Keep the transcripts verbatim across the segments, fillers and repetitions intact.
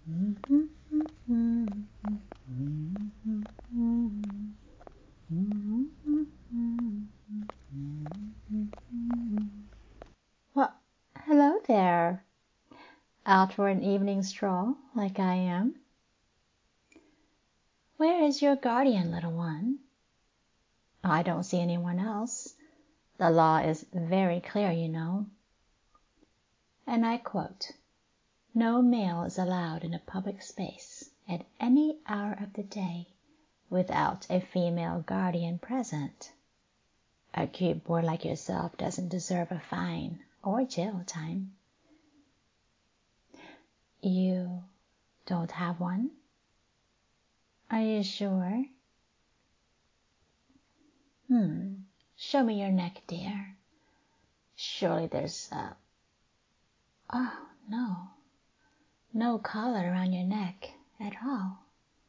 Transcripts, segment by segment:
Well, hello there. Out for an evening stroll, like I am? Where is your guardian, little one? I don't see anyone else. The law is very clear, you know. And I quote, "No male is allowed in a public space at any hour of the day without a female guardian present. A cute boy like yourself doesn't deserve a fine or jail time." You don't have one? Are you sure? Hmm, show me your neck, dear. Surely there's a... Oh, no. No collar around your neck at all.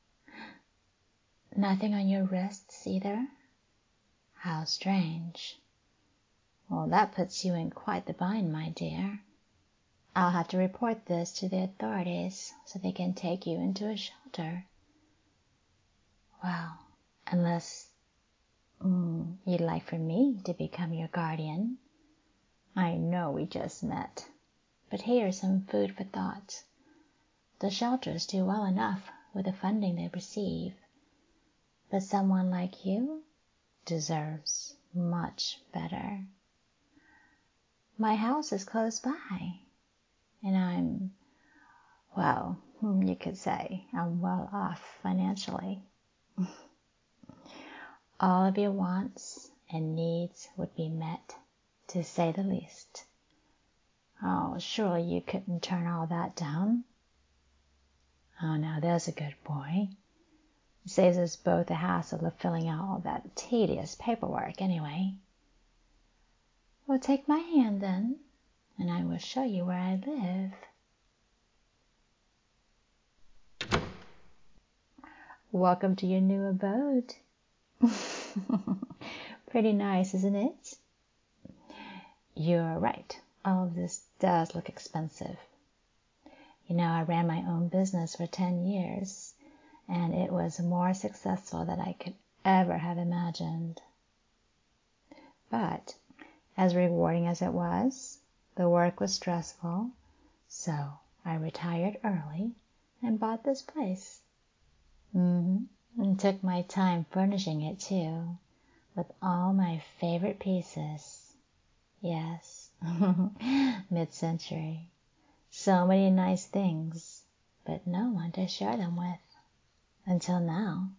Nothing on your wrists either? How strange. Well, that puts you in quite the bind, my dear. I'll have to report this to the authorities so they can take you into a shelter. Well, unless mm, you'd like for me to become your guardian. I know we just met, but here's some food for thought. The shelters do well enough with the funding they receive, but someone like you deserves much better. My house is close by, and I'm, well, you could say I'm well off financially. All of your wants and needs would be met, to say the least. Oh, surely you couldn't turn all that down? Oh, now there's a good boy. It saves us both the hassle of filling out all that tedious paperwork anyway. Well, take my hand then, and I will show you where I live. Welcome to your new abode. Pretty nice, isn't it? You're right. All of this does look expensive. You know, I ran my own business for ten years, and it was more successful than I could ever have imagined. But as rewarding as it was, the work was stressful, so I retired early and bought this place. Mm-hmm. And took my time furnishing it too, with all my favorite pieces. Yes, mid-century. So many nice things, but no one to share them with. Until now.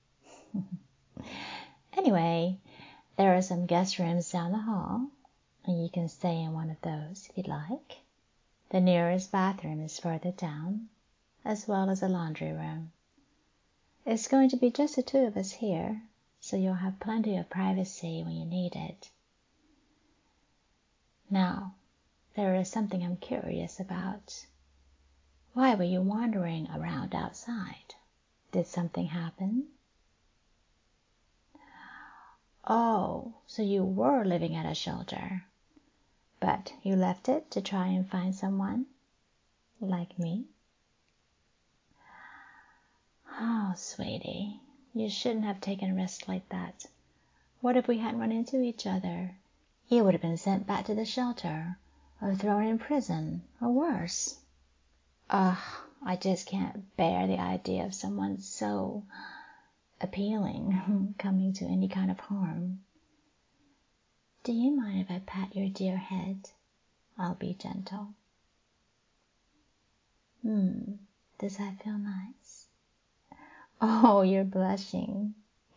Anyway, there are some guest rooms down the hall, and you can stay in one of those if you'd like. The nearest bathroom is further down, as well as a laundry room. It's going to be just the two of us here, so you'll have plenty of privacy when you need it. Now, there is something I'm curious about. Why were you wandering around outside? Did something happen? Oh, so you were living at a shelter, but you left it to try and find someone like me? Oh, sweetie, you shouldn't have taken a risk like that. What if we hadn't run into each other? You would have been sent back to the shelter, or thrown in prison, or worse. Ugh, I just can't bear the idea of someone so appealing coming to any kind of harm. Do you mind if I pat your dear head? I'll be gentle. Hmm, does that feel nice? Oh, you're blushing.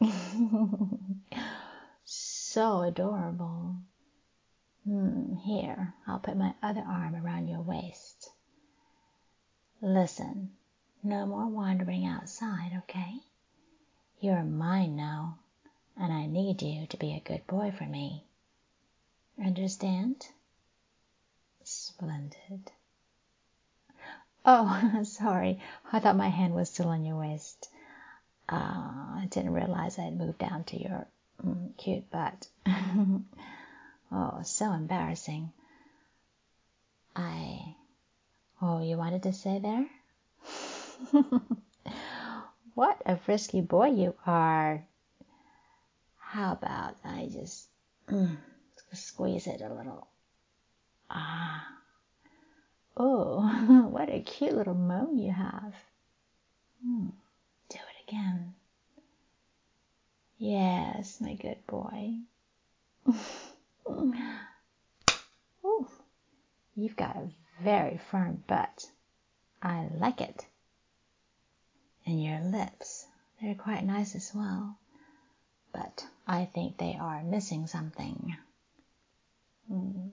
So adorable. Hmm, here, I'll put my other arm around your waist. Listen, no more wandering outside, okay? You're mine now, and I need you to be a good boy for me. Understand? Splendid. Oh, sorry. I thought my hand was still on your waist. Uh, I didn't realize I had moved down to your mm, cute butt. Oh, so embarrassing. I... Oh, you wanted to stay there? What a frisky boy you are. How about I just mm, squeeze it a little? Ah. Oh, what a cute little moan you have. Hmm. Do it again. Yes, my good boy. Ooh, you've got a very firm butt. I like it. And your lips, they're quite nice as well. But I think they are missing something. Mm.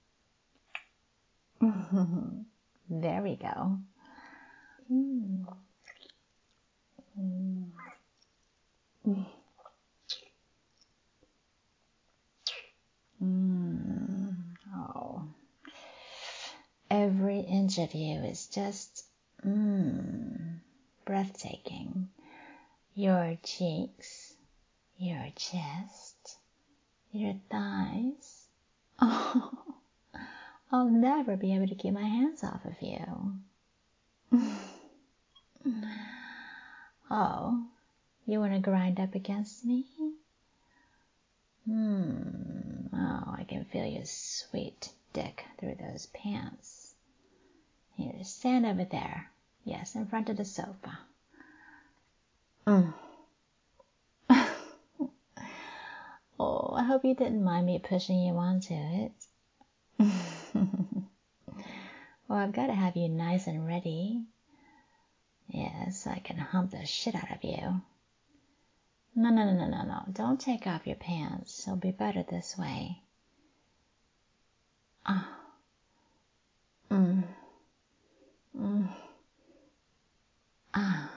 There we go. Mm. Mm. Mm. Oh. Every inch of you is just mm, breathtaking. Your cheeks, your chest, your thighs. Oh, I'll never be able to keep my hands off of you. Oh, you want to grind up against me? Hmm. Oh, I can feel your sweet dick through those pants. Here, stand over there. Yes, in front of the sofa. Mm. Oh, I hope you didn't mind me pushing you onto it. Well, I've got to have you nice and ready. Yes, so I can hump the shit out of you. No, no, no, no, no, no. Don't take off your pants. It'll be better this way. Ah. Mm. Mm. Ah.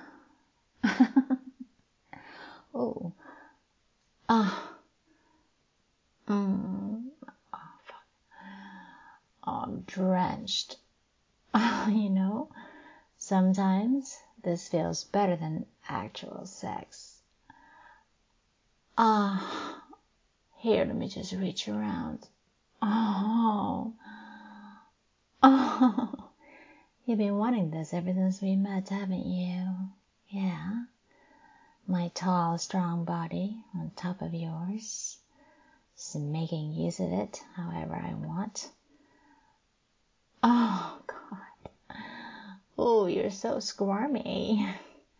Oh. Ah. Mm. Oh, fuck. Oh, I'm drenched. You know, sometimes this feels better than actual sex. Ah. Here, let me just reach around. Oh. Oh. You've been wanting this ever since we met, haven't you? Yeah. My tall, strong body on top of yours. Just making use of it however I want. Oh, God. Oh, you're so squirmy.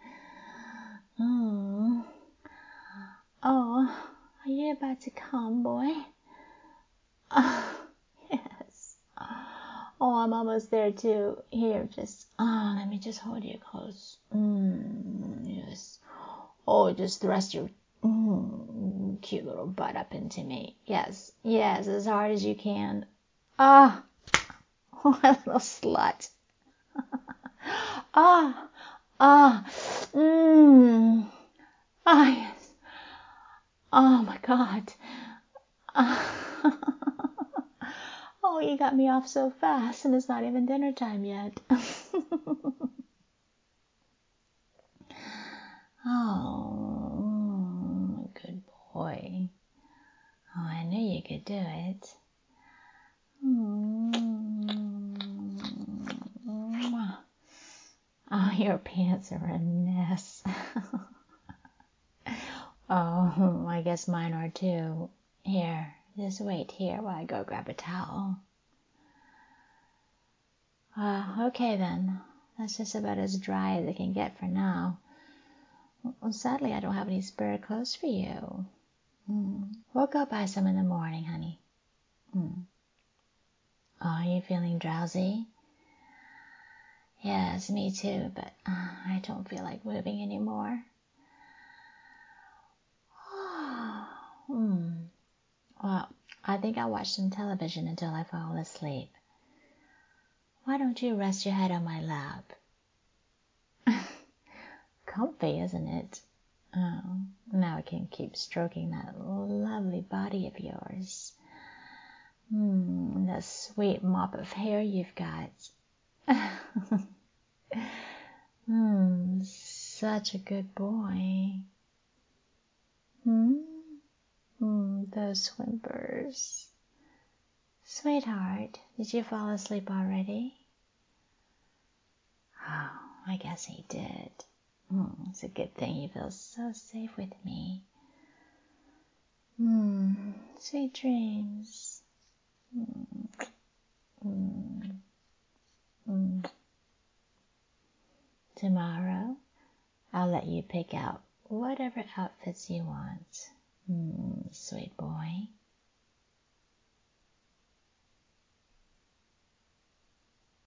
Mm. Oh, are you about to come, boy? Oh, yes. Oh, I'm almost there too. Here, just, oh, let me just hold you close. Mm, yes. Oh, just thrust your mm, cute little butt up into me. Yes, yes, as hard as you can. Ah, oh, a little slut. Ah, ah, mmm. Ah, yes. Oh my God. Ah. Oh, you got me off so fast, and it's not even dinner time yet. Oh, good boy. Oh, I knew you could do it. Oh, your pants are a mess. Oh, I guess mine are too. Here, just wait here while I go grab a towel. Uh, okay then. That's just about as dry as it can get for now. Well, sadly, I don't have any spare clothes for you. Mm. We'll go buy some in the morning, honey. Mm. Oh, are you feeling drowsy? Yes, me too, but uh, I don't feel like moving anymore. Hmm. Well, I think I'll watch some television until I fall asleep. Why don't you rest your head on my lap? Comfy, isn't it? Oh, now I can keep stroking that lovely body of yours. Hmm, that sweet mop of hair you've got. Hmm, such a good boy. Hmm? Hmm, those whimpers. Sweetheart, did you fall asleep already? Oh, I guess he did. Hmm, it's a good thing he feels so safe with me. Hmm, sweet dreams. Hmm. Hmm. Hmm. Tomorrow, I'll let you pick out whatever outfits you want. Hmm, sweet boy.